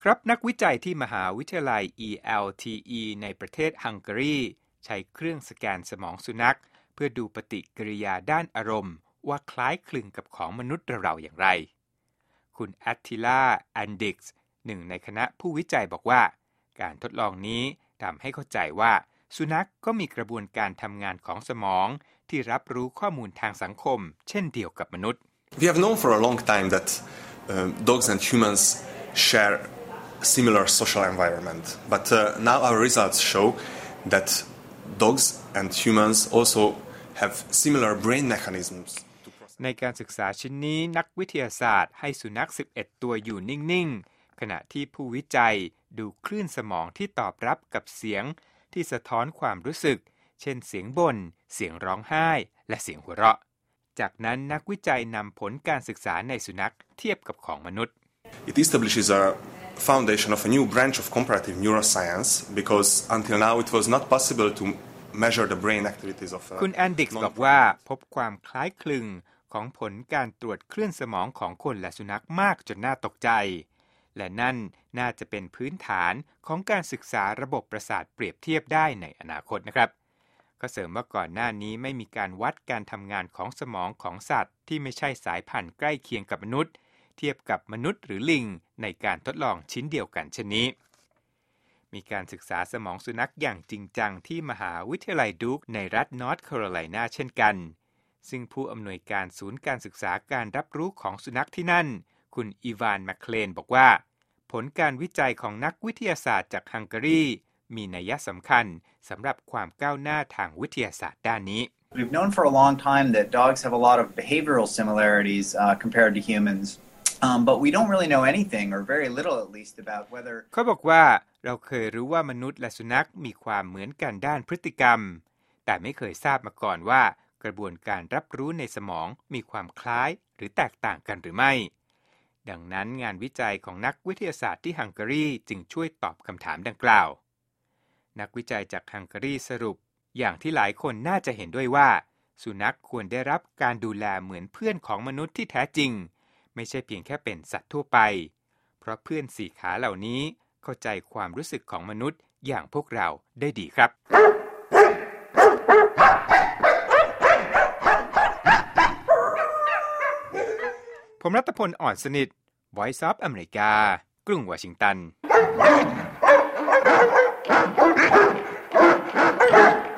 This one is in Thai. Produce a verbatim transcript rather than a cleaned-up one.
ครับนักวิจัยที่มหาวิทยาลัย อี แอล ที อี ในประเทศฮังการีใช้เครื่องสแกนสมองสุนัขเพื่อดูปฏิกิริยาด้านอารมณ์ว่าคล้ายคลึงกับของมนุษย์เราอย่างไรคุณแอตทิล่า แอนดิกส์หนึ่งในคณะผู้วิจัยบอกว่าการทดลองนี้ทำให้เข้าใจว่าสุนัขก็มีกระบวนการทำงานของสมองที่รับรู้ข้อมูลทางสังคมเช่นเดียวกับมนุษย์ We have known for a long time that uh, dogs and humans share similar social environment, but uh, now our results show that dogs and humans also have similar brain mechanisms. ในการศึกษาชิ้นนี้นักวิทยาศาสตร์ให้สุนัขสิบเอ็ดตัวอยู่นิ่งๆขณะที่ผู้วิจัยดูคลื่นสมองที่ตอบรับกับเสียงที่สะท้อนความรู้สึกเช่นเสียงบ่นเสียงร้องไห้และเสียงหัวเราะจากนั้นนักวิจัยนำผลการศึกษาในสุนัขเทียบกับของมนุษย์ It establishes a foundation of a new branch of comparative neuroscience because until now it was not possible to measure the brain activities of คุณแอนดิกส์บอกว่าพบความคล้ายคลึงของผลการตรวจคลื่นสมองของคนและสุนัขมากจนน่าตกใจและนั่นน่าจะเป็นพื้นฐานของการศึกษาระบบประสาทเปรียบเทียบได้ในอนาคตนะครับก็เสริมว่าก่อนหน้านี้ไม่มีการวัดการทำงานของสมองของสัตว์ที่ไม่ใช่สายพันธุ์ใกล้เคียงกับมนุษย์เทียบกับมนุษย์หรือลิงในการทดลองชิ้นเดียวกันเช่นนี้มีการศึกษาสมองสุนัขอย่างจริงจังที่มหาวิทยาลัยดูคในรัฐนอร์ทแคโรไลนาเช่นกันซึ่งผู้อำนวยการศูนย์การศึกษาการรับรู้ของสุนัขที่นั่นคุณอีวานแมคเคลนบอกว่าผลการวิจัยของนักวิทยาศาสตร์จากฮังการีมีนัยสำคัญสำหรับความก้าวหน้าทางวิทยาศาสตร์ด้านนี้ We've known for a long time that dogs have a lot of behavioral similarities uh, compared to humans, um, but we don't really know anything, or very little at least, about whether เขาบอกว่าเราเคยรู้ว่ามนุษย์และสุนัขมีความเหมือนกันด้านพฤติกรรมแต่ไม่เคยทราบมาก่อนว่ากระบวนการรับรู้ในสมองมีความคล้ายหรือแตกต่างกันหรือไม่ดังนั้นงานวิจัยของนักวิทยาศาสตร์ที่ฮังการีจึงช่วยตอบคำถามดังกล่าวนักวิจัยจากฮังการีสรุปอย่างที่หลายคนน่าจะเห็นด้วยว่าสุนัขควรได้รับการดูแลเหมือนเพื่อนของมนุษย์ที่แท้จริงไม่ใช่เพียงแค่เป็นสัตว์ทั่วไปเพราะเพื่อนสี่ขาเหล่านี้เข้าใจความรู้สึกของมนุษย์อย่างพวกเราได้ดีครับผมรัตพลอ่อนสนิท Voice of America กรุงวอชิงตัน